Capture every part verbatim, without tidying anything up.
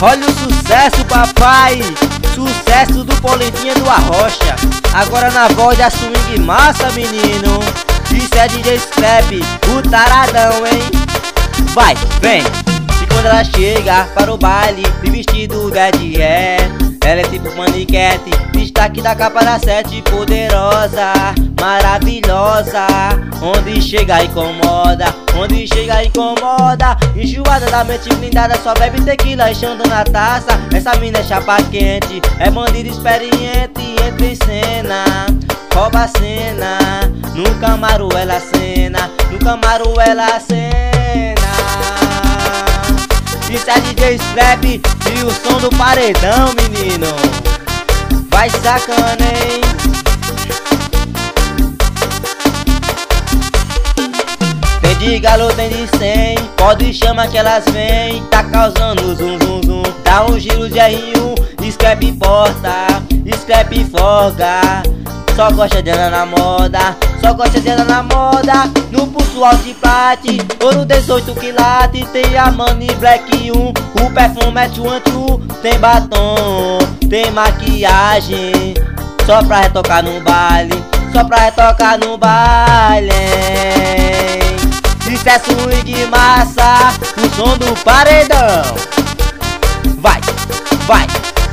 Olha o sucesso, papai. Sucesso do Polentinha do Arrocha. Agora na voz da swing massa, menino. Isso é D J Scrap, o taradão, hein? Vai, vem. E quando ela chega para o baile de vestido Dead Hair, ela é tipo paniquete, destaque da capa da sete, poderosa, maravilhosa. Onde chega incomoda, onde chega incomoda. Enjoada da mente blindada, só bebe tequila enchendo na taça. Essa mina é chapa quente, é bandida experiente. Entra em cena, rouba a cena. No Camaro ela cena, no Camaro ela cena. Isso é D J Scrap e o som do paredão, menino. Vai sacana, hein? Tem de galo, tem de cem, pode chamar que elas vêm. Tá causando zum zum zum, dá um giro de R um. Scrap porta, Scrap folga. Só gosta de andar na moda, só gosta de andar na moda. No pulso alto e plate, ouro dezoito quilates. Tem a Money Black um, o perfume é tchuan tchu. Tem batom, tem maquiagem, só pra retocar no baile, só pra retocar no baile. Isso é swing massa, o som do paredão. Vai, vai.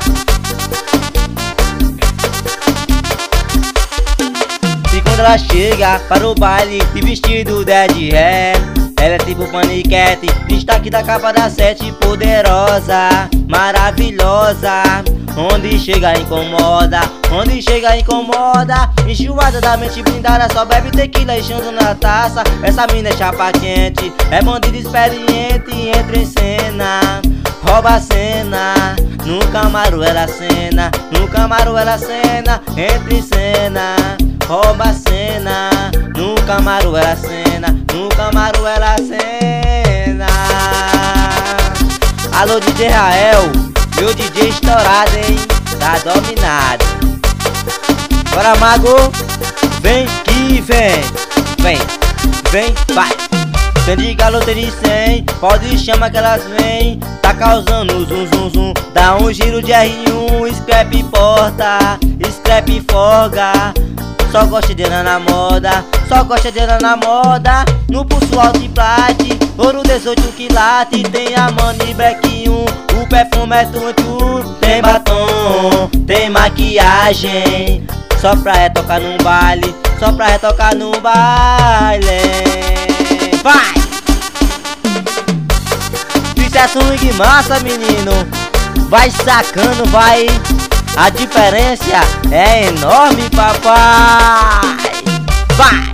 Quando ela chega para o baile de vestido Dead Hair, ela é tipo paniquete, destaque da capa da sete, poderosa, maravilhosa. Onde chega incomoda, onde chega incomoda. Enjoada da mente blindada, só bebe tequila enchendo na taça. Essa mina é chapa quente, é bandida experiente. Entra em cena, rouba a cena. No Camaro ela cena, no Camaro ela cena. Entra em cena, rouba a cena. No Camaro ela cena, no Camaro ela cena. Alô D J Rael, meu D J estourado, hein? Tá dominado. Bora, mago, vem que vem. Vem, vem, vai. Tem de galo, tem de cem, pode chamar que elas vêm. Tá causando zum zum zum, dá um giro de R um. Scrap porta, Scrap folga. Só gosta de andar na moda, só gosta de andar na moda. No pulso alto e plate, ouro dezoito quilates. Tem a Money Black um, o perfume é tchuan tchu. Tem batom, tem maquiagem, só pra retocar no baile, só pra retocar no baile. Vai! Isso é swing massa, menino. Vai sacando, vai. A diferença é enorme, papai. Vai!